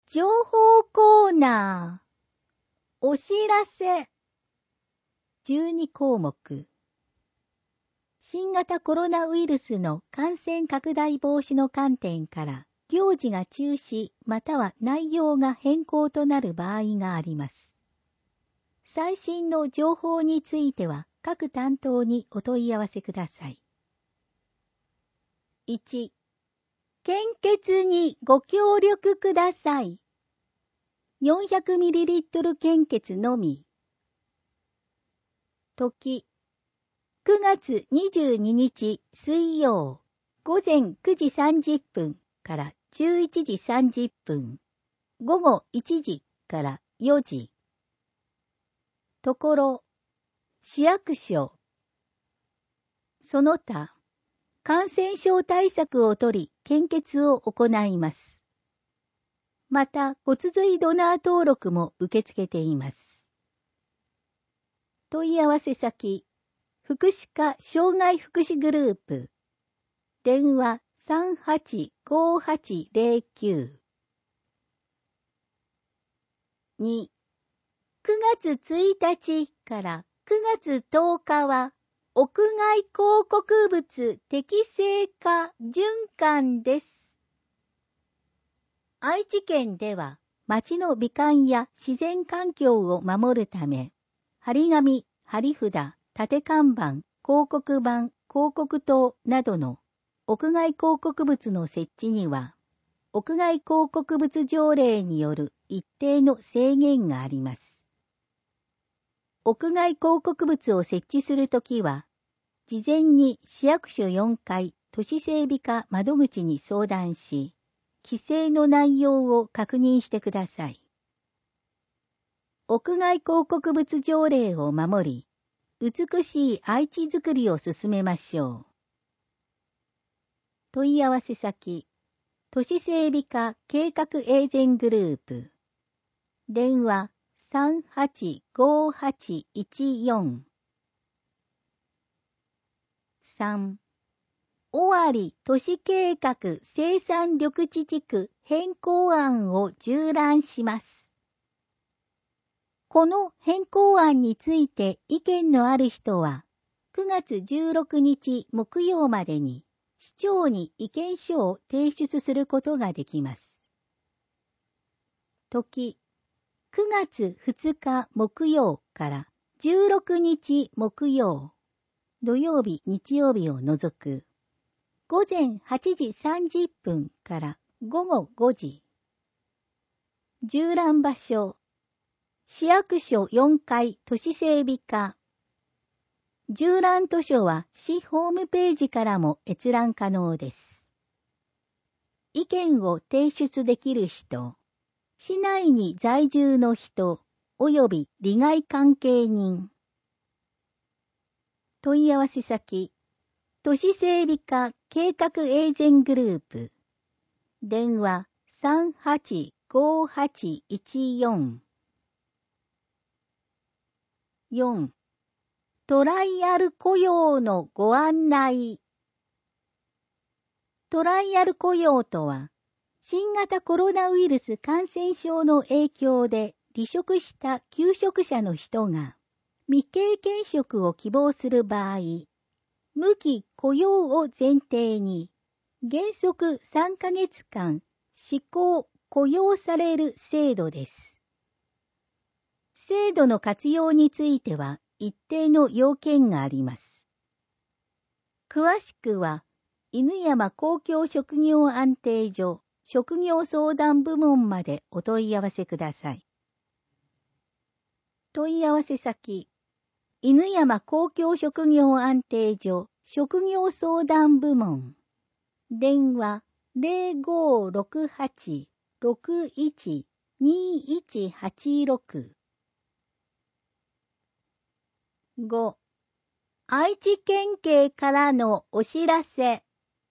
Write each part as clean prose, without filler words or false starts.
情報コーナー。お知らせ。12項目。新型コロナウイルスの感染拡大防止の観点から、行事が中止または内容が変更となる場合があります。最新の情報については各担当にお問い合わせください。1、献血にご協力ください。400ml 献血のみ。時、9月22日水曜、午前9時30分から11時30分、午後1時から4時。ところ、市役所。その他、感染症対策をとり、献血を行います。また、骨髄ドナー登録も受け付けています。問い合わせ先、福祉課障害福祉グループ。電話385809。2、9月1日から9月10日は、屋外広告物適正化循環です。愛知県では、街の美観や自然環境を守るため、張り紙、張り札、立看板、広告板、広告塔などの屋外広告物の設置には、屋外広告物条例による一定の制限があります。屋外広告物を設置するときは、事前に市役所4階都市整備課窓口に相談し、規制の内容を確認してください。屋外広告物条例を守り、美しい愛知づくりを進めましょう。問い合わせ先、都市整備課計画エージェングループ。電話385814。3、尾張都市計画生産緑地地区変更案を縦覧します。この変更案について意見のある人は、9月16日木曜までに市長に意見書を提出することができます。時、9月2日木曜から16日木曜、土曜日日曜日を除く、午前8時30分から午後5時。縦覧場所、市役所4階都市整備課。縦覧図書は市ホームページからも閲覧可能です。意見を提出できる人、市内に在住の人、及び利害関係人。問い合わせ先、都市整備課計画エージェングループ。電話385814。4、トライアル雇用のご案内。トライアル雇用とは、新型コロナウイルス感染症の影響で離職した求職者の人が未経験職を希望する場合、無期雇用を前提に原則3ヶ月間施行・雇用される制度です。制度の活用については一定の要件があります。詳しくは、犬山公共職業安定所職業相談部門までお問い合わせください。問い合わせ先、犬山公共職業安定所職業相談部門。電話0568-612186。5、愛知県警からのお知らせ。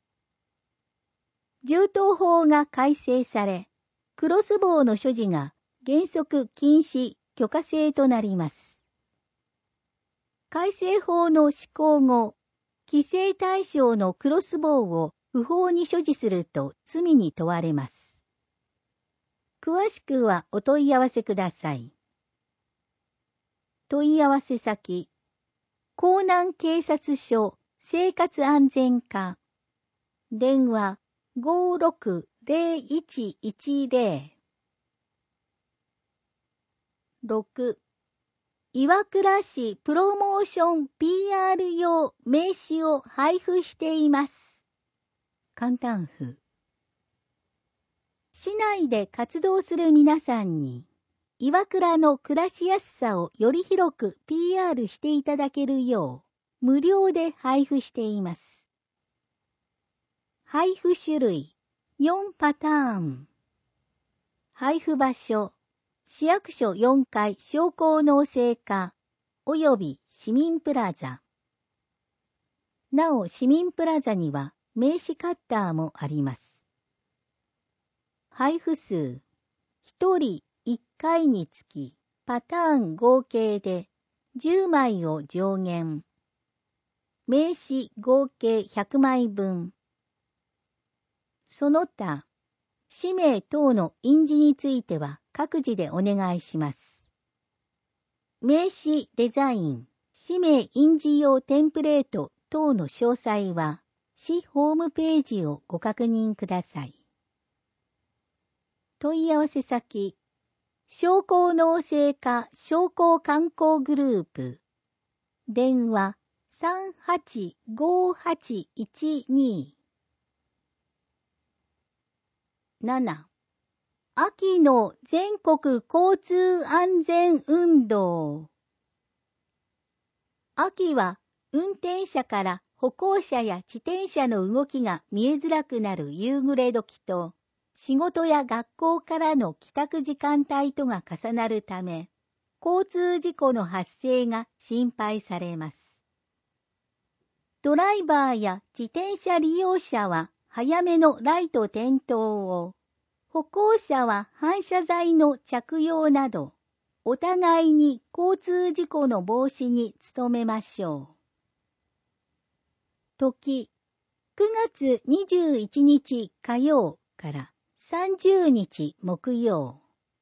銃刀法が改正され、クロスボウの所持が原則禁止・許可制となります。改正法の施行後、規制対象のクロスボウを不法に所持すると罪に問われます。 詳しくはお問い合わせください。問い合わせ先、江南警察署生活安全課、電話560110。6、岩倉市プロモーション PR 用名刺を配布しています。簡単譜。市内で活動する皆さんに、岩倉の暮らしやすさをより広く PR していただけるよう、無料で配布しています。配布種類、4パターン。配布場所、市役所4階商工農政課、および市民プラザ。なお、市民プラザには名刺カッターもあります。配布数、1人1回につきパターン合計で10枚を上限。名刺合計100枚分。その他、氏名等の印字については各自でお願いします。名刺デザイン、氏名印字用テンプレート等の詳細は、市ホームページをご確認ください。問い合わせ先、商工農政課商工観光グループ、電話385812。7、秋の全国交通安全運動。秋は運転者から歩行者や自転車の動きが見えづらくなる夕暮れ時と、仕事や学校からの帰宅時間帯とが重なるため、交通事故の発生が心配されます。ドライバーや自転車利用者は早めのライト点灯を、歩行者は反射材の着用など、お互いに交通事故の防止に努めましょう。時、9月21日火曜から30日木曜。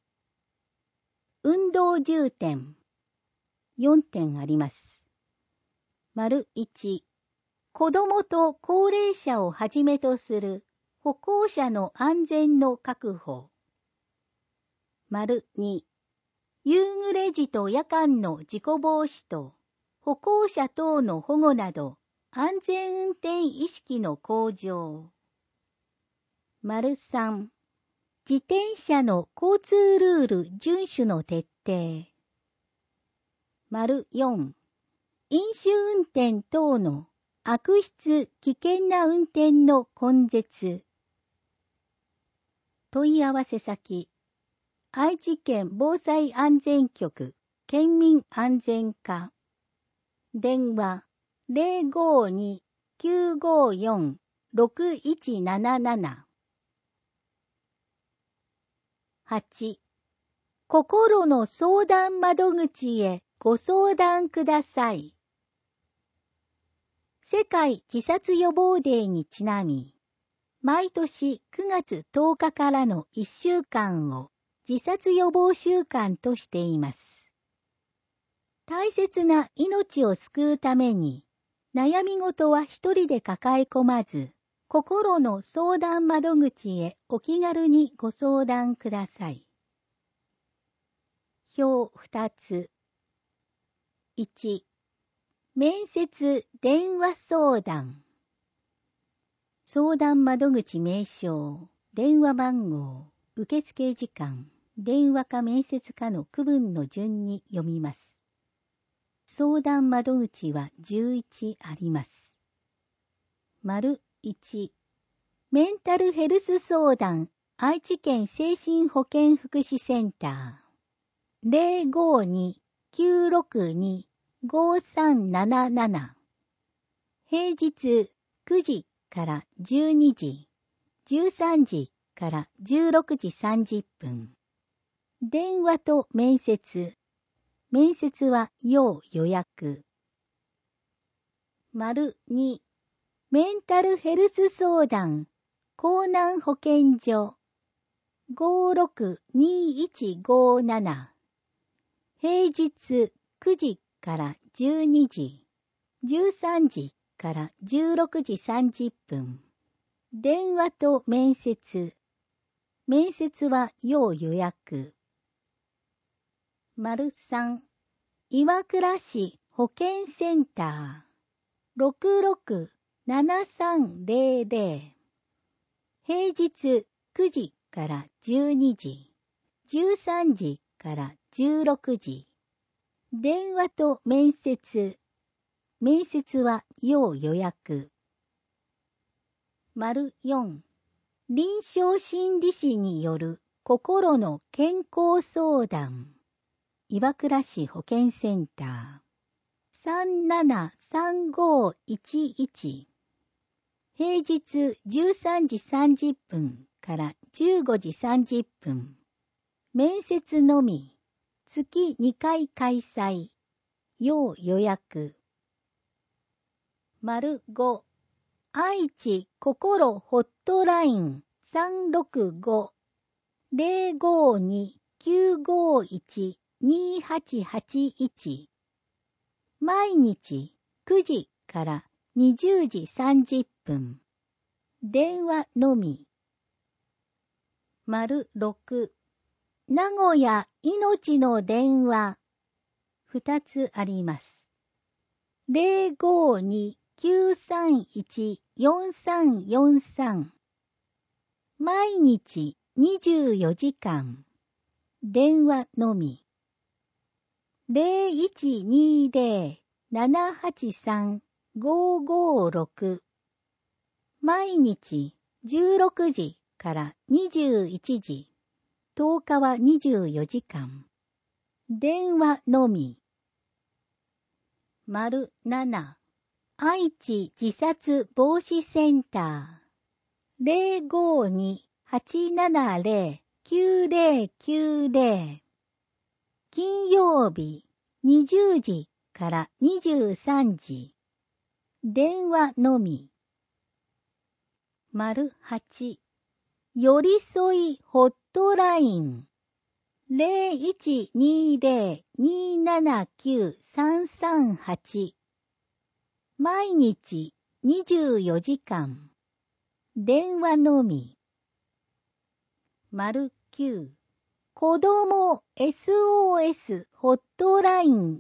運動重点。4点あります。丸1、子どもと高齢者をはじめとする歩行者の安全の確保。丸2、夕暮れ時と夜間の事故防止と歩行者等の保護など安全運転意識の向上。丸3、自転車の交通ルール遵守の徹底。丸4、飲酒運転等の悪質危険な運転の根絶。問い合わせ先、愛知県防災安全局県民安全課、電話052-954-6177。8、心の相談窓口へご相談ください。世界自殺予防デーにちなみ、毎年9月10日からの1週間を自殺予防週間としています。大切な命を救うために、悩み事は一人で抱え込まず、心の相談窓口へお気軽にご相談ください。表2つ。1、面接電話相談。相談窓口名称、電話番号、受付時間、電話か面接かの区分の順に読みます。相談窓口は11あります。丸1、メンタルヘルス相談、愛知県精神保健福祉センター。052-962-5377。平日9時から12時、13時から16時30分。電話と面接。面接は要予約。丸2、メンタルヘルス相談、江南保健所。 562157。平日9時から12時、13時から16時30分。電話と面接。面接は要予約。3、岩倉市保健センター。667300。平日9時から12時、13時から16時。電話と面接。面接は要予約。4、臨床心理士による心の健康相談。岩倉市保健センター。373511。平日13時30分から15時30分。面接のみ。月2回開催。要予約。5、愛知心ホットライン 365-052-951-2881。毎日9時から20時30分。電話のみ。6、名古屋いのちの電話。2つあります。052-931-4343。毎日24時間。電話のみ。0120-783-556。毎日16時から21時。10日は24時間。電話のみ。7、愛知自殺防止センター。052-870-9090。金曜日20時から23時。電話のみ。8、寄り添いホットライン。0120-279-338。毎日24時間。電話のみ。9、子供 SOS ホットライン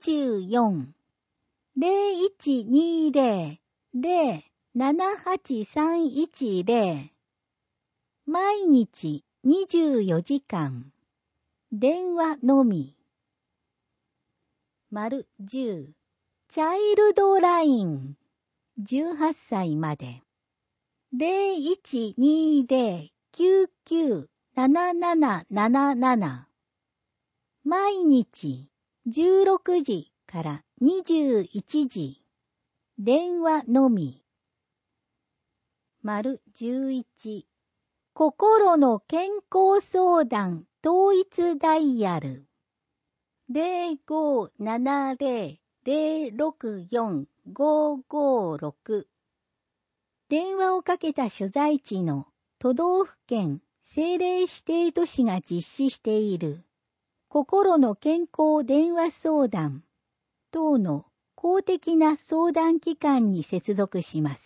24。0120-078-310。毎日24時間。電話のみ。10、チャイルドライン。18歳まで。0120-997777。毎日16時から21時。電話のみ。11、心の健康相談統一ダイヤル。0570-064-556。電話をかけた所在地の都道府県政令指定都市が実施している心の健康電話相談等の公的な相談機関に接続します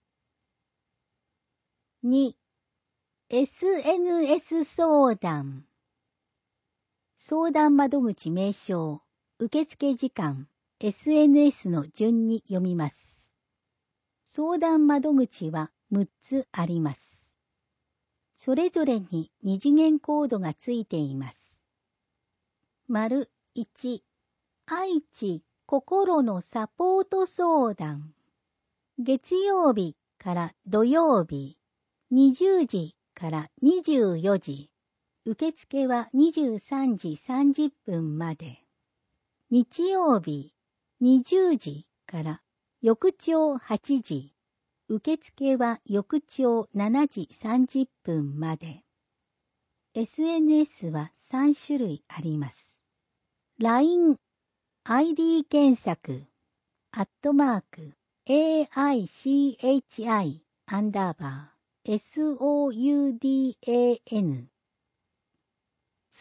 。2、SNS 相談。相談窓口名称、受付時間、SNS の順に読みます。相談窓口は6つあります。それぞれに2次元コードがついています。1、愛知心のサポート相談。月曜日から土曜日、20時から24時。受付は23時30分まで。日曜日、20時から翌朝8時。受付は翌朝7時30分まで。SNS は3種類あります。LINE、ID 検索、@AICHI_SOUDAN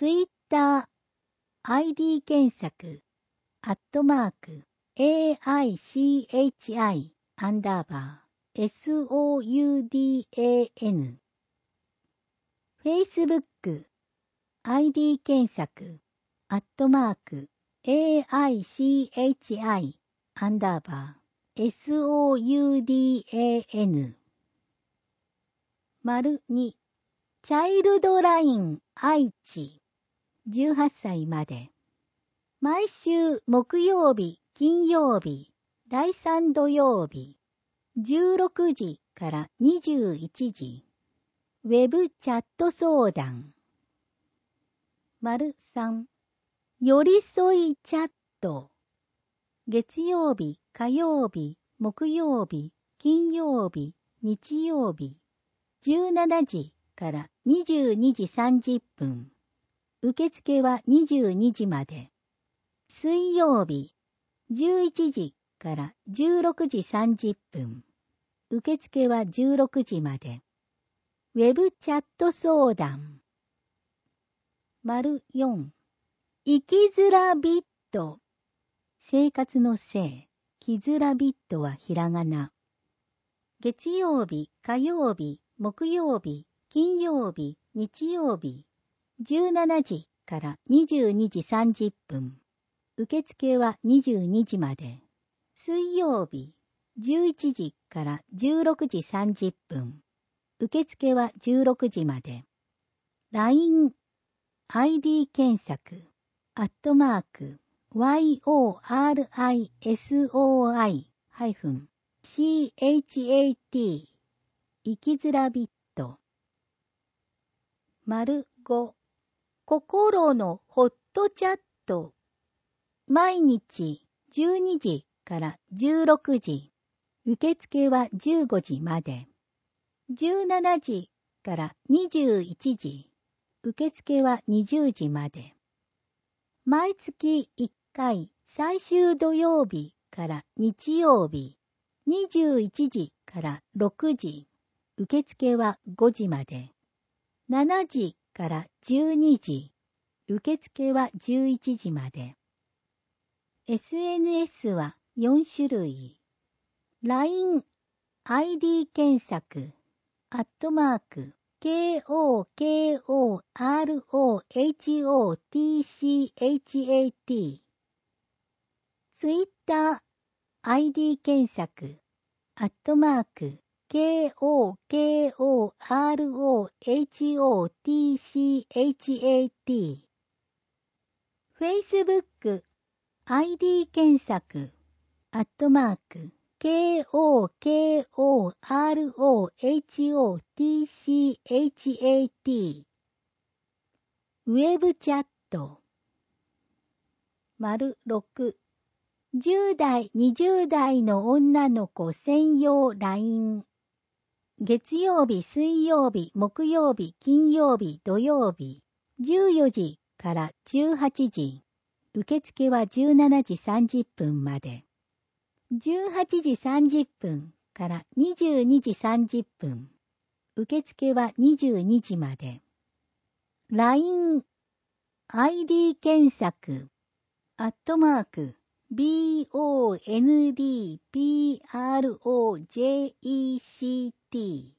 ツイッター、ID 検索、@AICHI_SOUDAN。Facebook、ID 検索、@AICHI_SOUDAN。2、チャイルドライン愛知、18歳まで。毎週木曜日、金曜日、第3土曜日、16時から21時。ウェブチャット相談。3、寄り添いチャット。月曜日、火曜日、木曜日、金曜日、日曜日、17時から22時30分。受付は22時まで。水曜日、11時から16時30分。受付は16時まで。ウェブチャット相談。4、生きづらビット。生活の生、きづらビットはひらがな。月曜日、火曜日、木曜日、金曜日、日曜日、17時から22時30分。受付は22時まで。水曜日、11時から16時30分。受付は16時まで。LINE、ID 検索、@YORISOI-CHAT、生きづらビット。5、心のホットチャット。毎日12時から16時。受付は15時まで。17時から21時。受付は20時まで。毎月1回最終土曜日から日曜日。21時から6時。受付は5時まで。7時から12時。受付は11時まで。SNS は4種類。LINE、ID 検索、@KOKOROHOTCHAT。Twitter、ID 検索、@KOKOROHOTCHAT。Facebook、ID 検索、@KOKOROHOTCHAT。ウェブチャット。6、10代、20代の女の子専用 LINE。月曜日、水曜日、木曜日、金曜日、土曜日、14時から18時。受付は17時30分まで。18時30分から22時30分。受付は22時まで。LINE、ID 検索、@BONDPROJECT。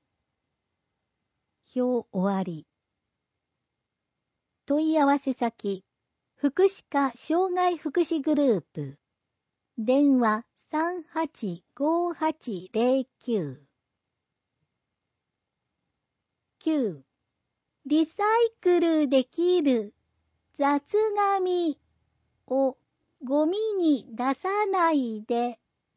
表終わり。問い合わせ先、福祉課障害福祉グループ。電話385809。9、リサイクルできる雑紙をゴミに出さないで。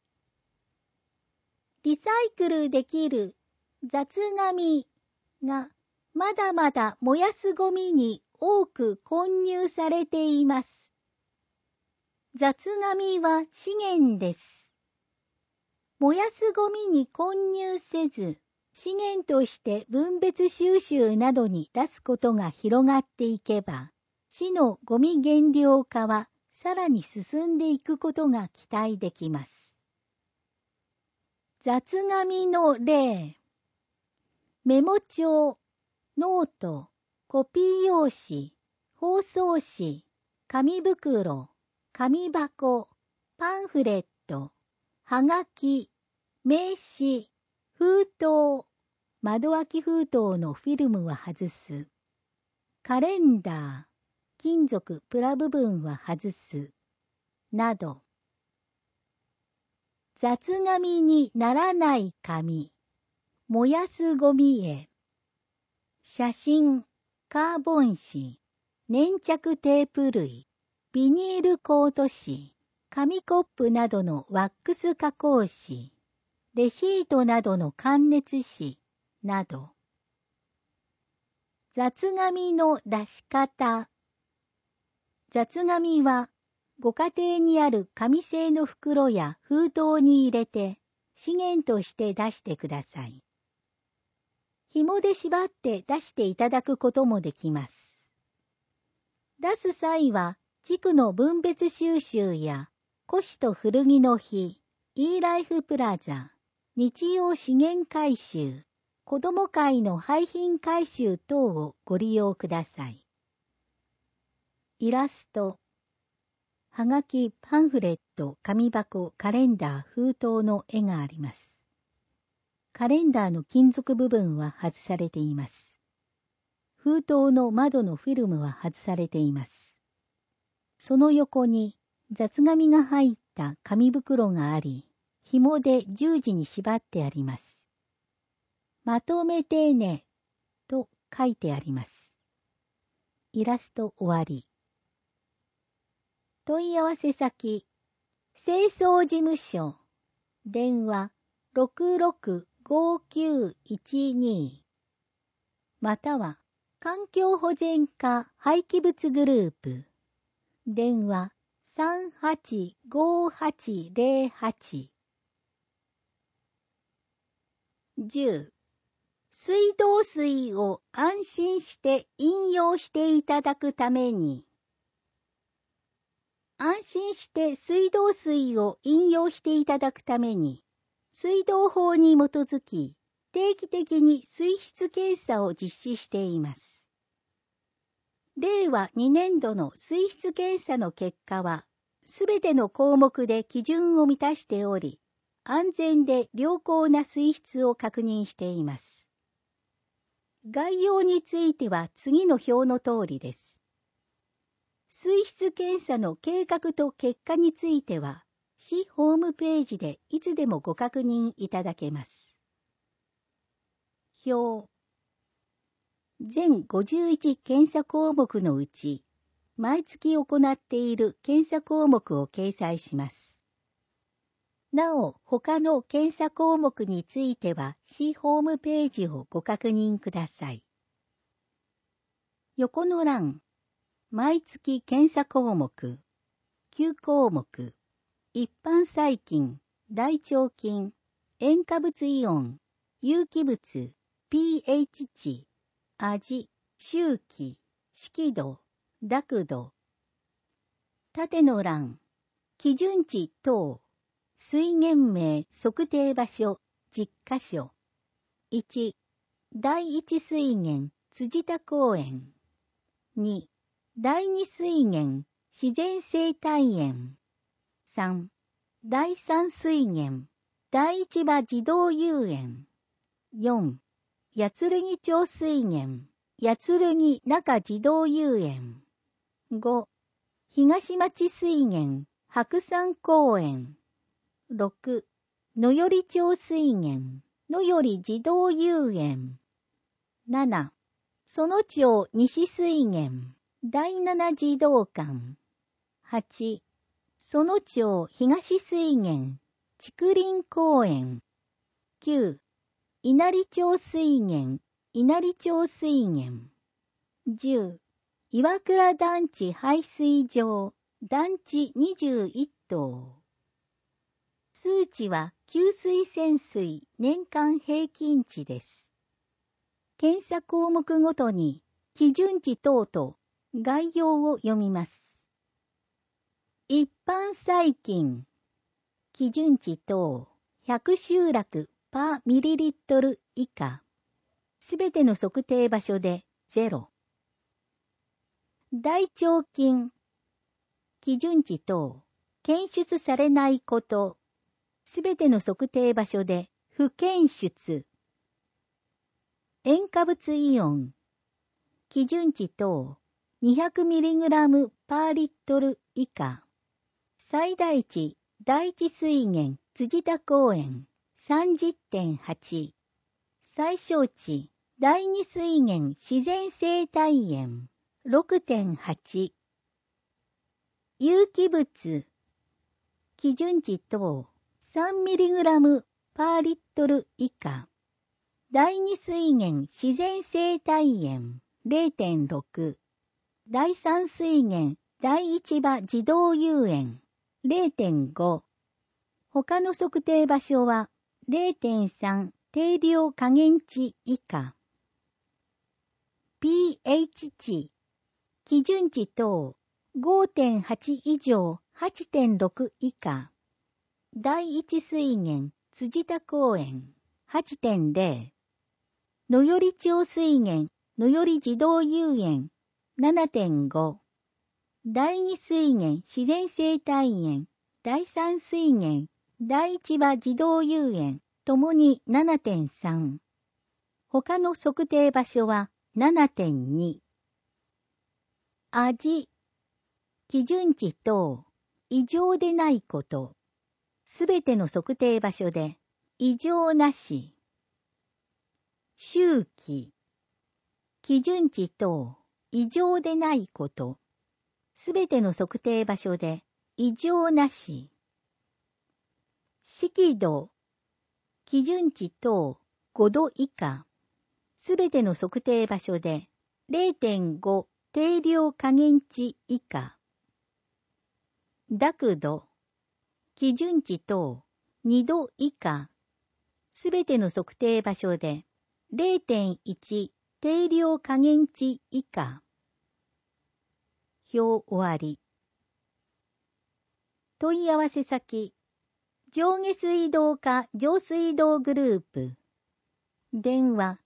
リサイクルできる雑紙がまだまだ燃やすゴミに多く混入されています。雑紙は資源です。燃やすゴミに混入せず、資源として分別収集などに出すことが広がっていけば、市のゴミ減量化はさらに進んでいくことが期待できます。雑紙の例。メモ帳、ノート、コピー用紙、 包装紙、紙袋、紙箱、パンフレット、はがき、名刺、封筒、窓開き封筒のフィルムは外す。カレンダー、金属プラ部分は外す。など。雑紙にならない紙、燃やすゴミへ。写真、カーボン紙、粘着テープ類、ビニールコート紙、紙コップなどのワックス加工紙、レシートなどの感熱紙など。雑紙の出し方。雑紙はご家庭にある紙製の袋や封筒に入れて資源として出してください。紐で縛って出していただくこともできます。出す際は地区の分別収集や古紙と古着の日、Eライフプラザ、日曜資源回収、子ども会の廃品回収等をご利用ください。イラスト。はがき、パンフレット、紙箱、カレンダー、封筒の絵があります。カレンダーの金属部分は外されています。封筒の窓のフィルムは外されています。その横に雑紙が入った紙袋があり、紐で十字に縛ってあります。まとめてね、と書いてあります。イラスト終わり。問い合わせ先、清掃事務所、電話665912、または環境保全課廃棄物グループ、電話385808。10、水道水を安心して飲用していただくために、安心して水道水を飲用していただくために、水道法に基づき、定期的に水質検査を実施しています。令和2年度の水質検査の結果は、すべての項目で基準を満たしており、安全で良好な水質を確認しています。概要については次の表の通りです。水質検査の計画と結果については、市ホームページでいつでもご確認いただけます。表。全51検査項目のうち、毎月行っている検査項目を掲載します。なお、他の検査項目については、市ホームページをご確認ください。横の欄。毎月検査項目、9項目、一般細菌、大腸菌、塩化物イオン、有機物、pH 値、味、周期、色度、濁度。縦の欄、基準値等、水源名、測定場所、10カ所。1、第一水源、辻田公園。2、第二水源、自然生態園。3、第三水源、第一場児童遊園。4、八剣町水源、八剣中児童遊園。5、東町水源、白山公園。6、野寄町水源、野寄児童遊園。7、園町西水源、第七児童館。8、園町東水源、竹林公園。9、稲荷町水源、稲荷町水源。10、岩倉団地排水場、団地21棟。数値は給水泉水年間平均値です。検査項目ごとに基準値等と概要を読みます。一般細菌、基準値等100集落パーミリリットル以下。すべての測定場所で0。 大腸菌。基準値等、検出されないこと。すべての測定場所で不検出。塩化物イオン。基準値等、200mg パーリットル以下。最大値、第一水源、辻田公園、30.8。最小値、第二水源、自然生態園、6.8。有機物。基準値等、3mg パーリットル以下。第二水源、自然生態園、0.6。第三水源、第一場児童遊園、0.5。他の測定場所は 0.3 定量下限値以下。pH 値。基準値等 5.8 以上 8.6 以下。第一水源、辻田公園、8.0。野寄町水源、野寄児童遊園、7.5。第二水源、自然生態園、第三水源、第一場児童遊園、ともに 7.3。他の測定場所は 7.2。味。基準値等、異常でないこと。すべての測定場所で異常なし。周期。基準値等、異常でないこと。すべての測定場所で異常なし。色度。基準値等5度以下。すべての測定場所で 0.5 定量下限値以下。濁度。基準値等2度以下。すべての測定場所で 0.1 定量下限値以下。表終わり。問い合わせ先。上下水道課上水道グループ。電話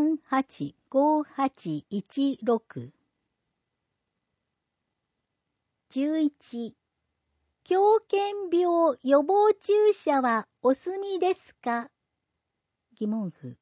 385816。11。狂犬病予防注射はお済みですか？疑問符。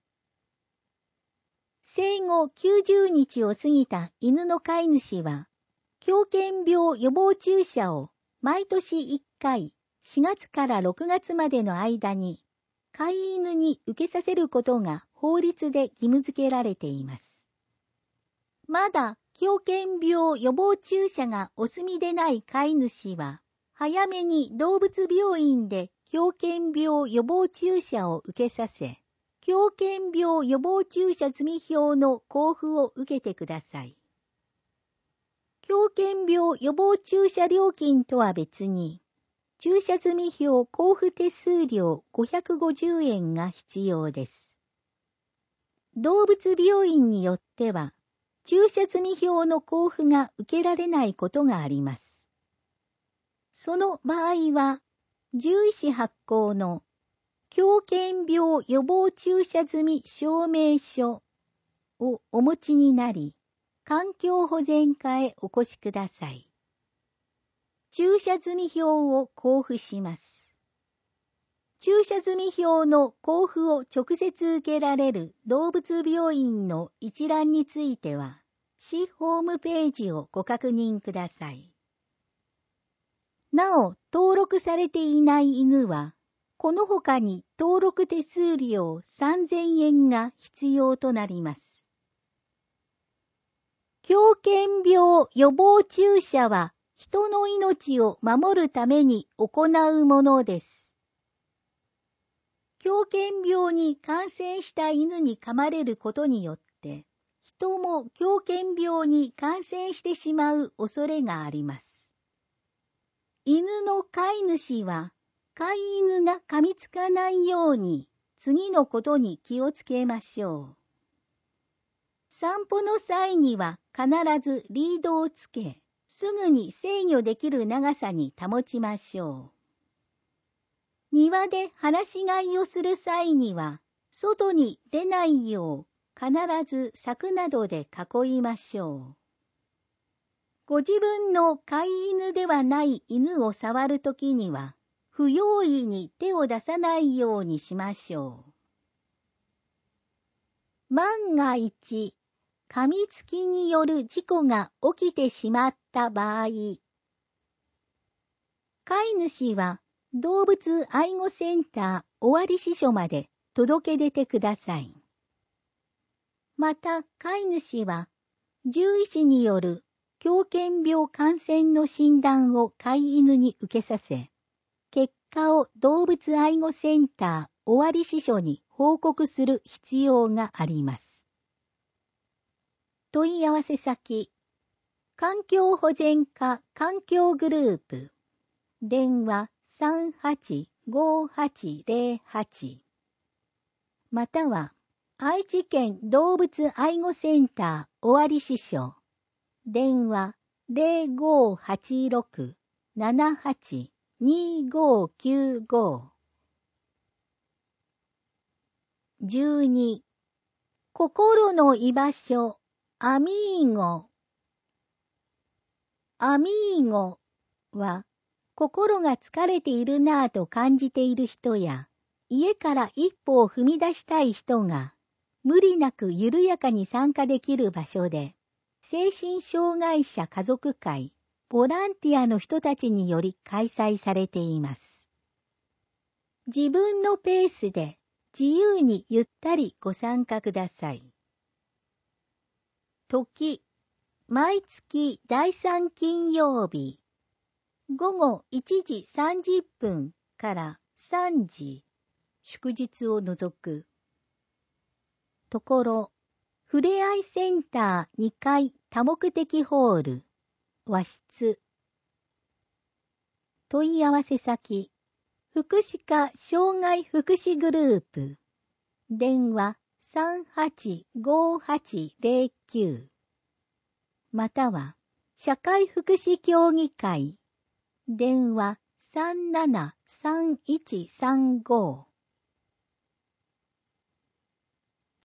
生後90日を過ぎた犬の飼い主は、狂犬病予防注射を毎年1回、4月から6月までの間に、飼い犬に受けさせることが法律で義務付けられています。まだ狂犬病予防注射がお済みでない飼い主は、早めに動物病院で狂犬病予防注射を受けさせ、狂犬病予防注射済表の交付を受けてください。狂犬病予防注射料金とは別に、注射済表交付手数料550円が必要です。動物病院によっては、注射済表の交付が受けられないことがあります。その場合は、獣医師発行の狂犬病予防注射済証明書をお持ちになり、環境保全課へお越しください。注射済表を交付します。注射済表の交付を直接受けられる動物病院の一覧については、市ホームページをご確認ください。なお、登録されていない犬は、この他に登録手数料3000円が必要となります。狂犬病予防注射は人の命を守るために行うものです。狂犬病に感染した犬に噛まれることによって、人も狂犬病に感染してしまう恐れがあります。犬の飼い主は、飼い犬が噛みつかないように次のことに気をつけましょう。散歩の際には必ずリードをつけ、すぐに制御できる長さに保ちましょう。庭で放し飼いをする際には、外に出ないよう必ず柵などで囲いましょう。 ご自分の飼い犬ではない犬を触るときには、不用意に手を出さないようにしましょう。万が一、噛みつきによる事故が起きてしまった場合、飼い主は動物愛護センター尾張支所まで届け出てください。また、飼い主は獣医師による狂犬病感染の診断を飼い犬に受けさせ、結果を動物愛護センター尾張支所に報告する必要があります。問い合わせ先、環境保全課環境グループ、電話385808、または愛知県動物愛護センター尾張支所、電話 0586-782595。 12. 心の居場所、アミーゴ。アミーゴは、心が疲れているなぁと感じている人や、家から一歩を踏み出したい人が、無理なく緩やかに参加できる場所で、精神障害者家族会、ボランティアの人たちにより開催されています。自分のペースで自由にゆったりご参加ください。時、毎月第3金曜日、午後1時30分から3時、祝日を除く。ところ、ふれあいセンター2階多目的ホール、和室。問い合わせ先、福祉課障害福祉グループ、電話385809、または、社会福祉協議会、電話373135。